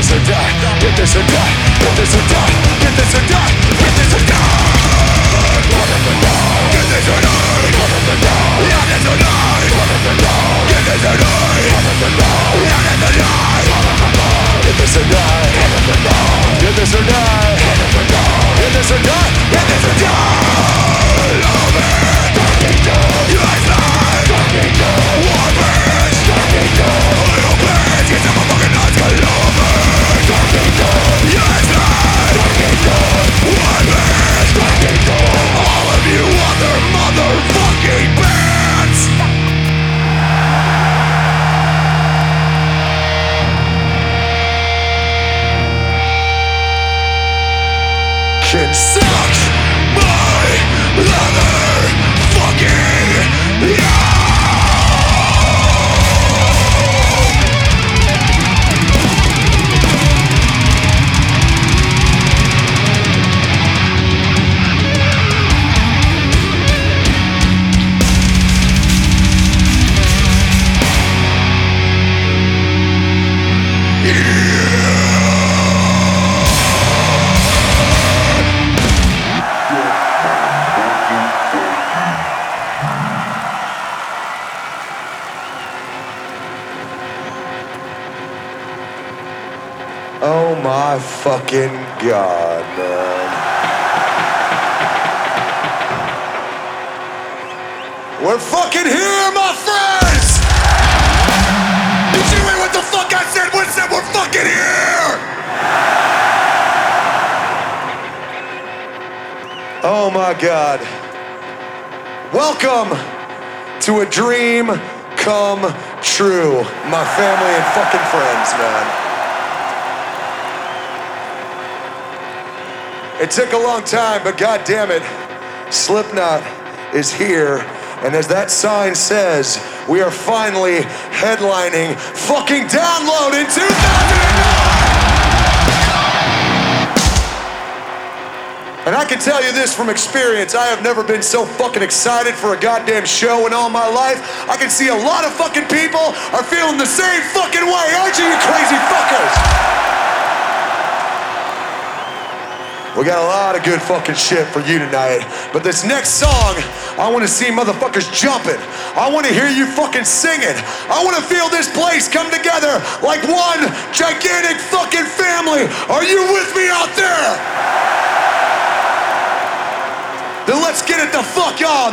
this or die, get this or die, get this or die, get this or die, get this or die. Get this or die, get this or die, get this or die, get this or die, get this or die, get this or die, get this or die, get this or die. Love it, yes, life, war bitch, oil bitch, get some fucking nuts, I love it. Yes, life, war bitch, all of you other motherfucking bands. Can suck my leather fucking yeah. Oh my fucking God, man. We're fucking here, my friends! Did you hear what the fuck I said? What said we're fucking here? Oh my God. Welcome to a dream come true, my family and fucking friends, man. It took a long time, but God damn it, Slipknot is here. And as that sign says, we are finally headlining fucking Download in 2009! And I can tell you this from experience, I have never been so fucking excited for a goddamn show in all my life. I can see a lot of fucking people are feeling the same fucking way, aren't you, you crazy fuckers? We got a lot of good fucking shit for you tonight. But this next song, I want to see motherfuckers jumping. I want to hear you fucking singing. I want to feel this place come together like one gigantic fucking family. Are you with me out there? Then let's get it the fuck on.